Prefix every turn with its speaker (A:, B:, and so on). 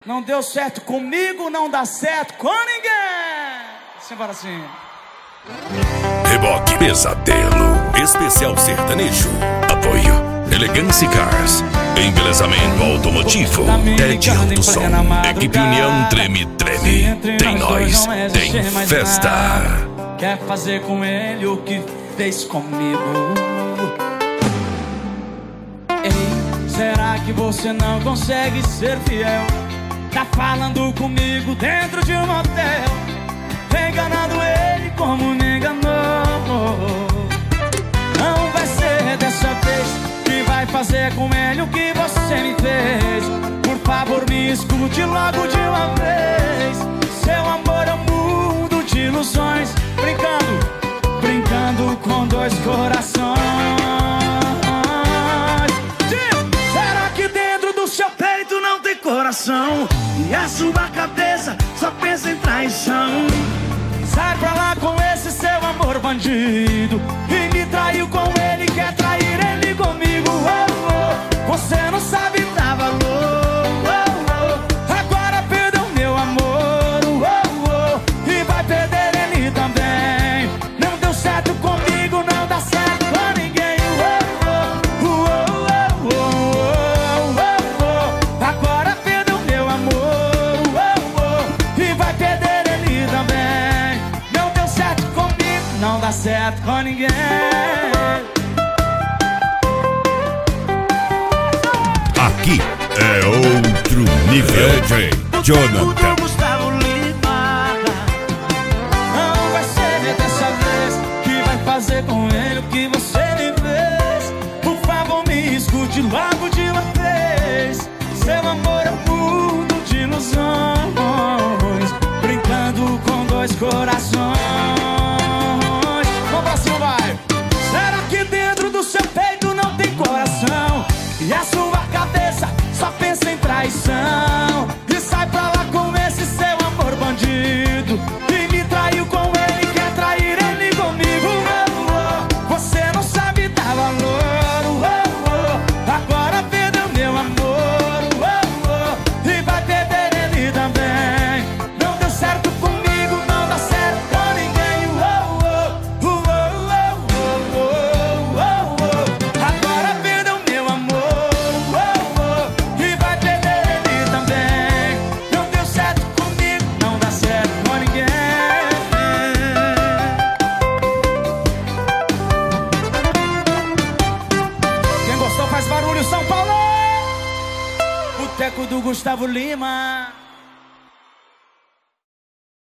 A: Não deu certo comigo, não dá certo com ninguém. Simbora assim.
B: Reboque Pesadelo, especial sertanejo. Apoio Elegance Cars, embelezamento automotivo. Ted Alto Som, equipe União Treme Treme. Tem nós, tem festa.
A: Quer fazer com ele o que fez comigo? Ei, será que você não consegue ser fiel? Tá falando comigo dentro de um motel, enganando ele como me enganou. Não vai ser dessa vez que vai fazer com ele o que você me fez. Por favor, me escute logo de uma vez. Seu amor é um mundo de ilusões, brincando com dois corações. Será que dentro do seu peito não tem coração? E a sua cabeça só pensa em traição. Sai pra lá com esse seu amor bandido, e me traiu com ele, quer trair ele comigo. Oh, oh. Você não sabe dar valor. Oh, oh. Agora perdeu meu amor. Oh, oh. E vai perder ele também. Não deu certo comigo, não dá certo com ninguém. Oh, oh. Oh, oh, oh, oh. Agora perdeu meu amor. Oh, oh. E vai perder ele também. Não deu certo comigo, não dá certo com ninguém.
B: Aqui é outro nível. DJ Jonathan.
A: Gustavo Lima. Não vai ser dessa vez que vai fazer com ele o que você me fez. Por favor, me escute logo de uma vez. Seu amor é um mundo de ilusões, brincando com dois corações. Vamos pra cima, vai. Será que dentro do seu peito não tem coração? E a sua cabeça só pensa em traição. E sai pra lá com esse seu amor bandido, e me traiu com ele, quer trair ele comigo. Oh, oh. Você não sabe dar valor. Oh, oh. Agora perdeu meu amor. Oh, oh. E vai perder ele também. Não deu certo comigo, não dá certo com ninguém. Oh, oh. Oh, oh, oh, oh, oh, oh. Agora perdeu meu amor. Oh, oh. E vai perder ele também. Não deu certo comigo, não dá certo com ninguém. Quem gostou faz barulho, São Paulo. Boteco do Gustavo Lima.